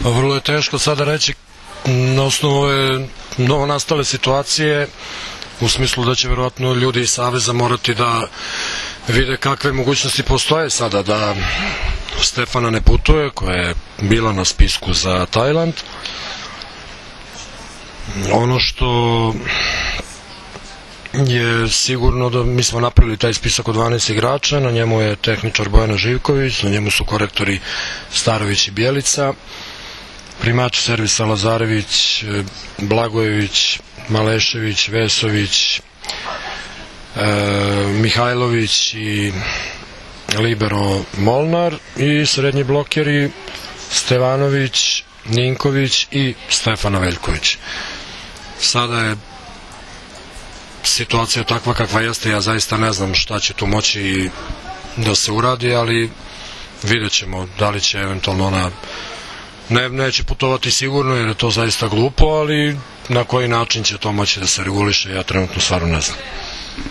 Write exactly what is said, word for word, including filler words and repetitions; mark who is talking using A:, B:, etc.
A: Vrlo je teško sada reći na osnovu ove novonastale situacije, u smislu da će verovatno ljudi iz Saveza morati da vide kakve mogućnosti postoje sada da Stefana ne putuje, koja je bila na spisku za Tajland. Ono što je sigurno da mi smo napravili taj spisak od dvanaest igrača, na njemu je tehničar Bojana Živković, na njemu su korektori Starović i Bjelica, primač servisa Lazarević, Blagojević, Malešević, Vesović, e, Mihajlović i libero Molnar i srednji blokeri Stevanović, Ninković i Stefana Veljković. Sada je situacija takva kakva jeste, ja zaista ne znam šta će tu moći da se uradi, ali vidjet ćemo da li će eventualno ona ne, neće putovati sigurno jer je to zaista glupo, ali na koji način će to moći da se reguliše, ja trenutno stvarno ne znam.